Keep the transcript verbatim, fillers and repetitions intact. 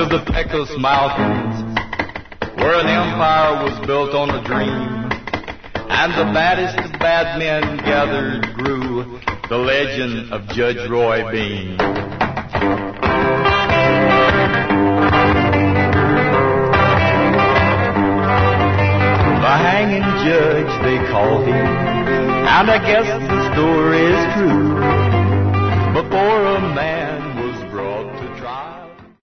of the Pecos Mountains, where an empire was built on a dream, and the baddest of bad men gathered grew the legend of Judge Roy Bean. The hanging judge, they call him, and I guess the story is true. Before a man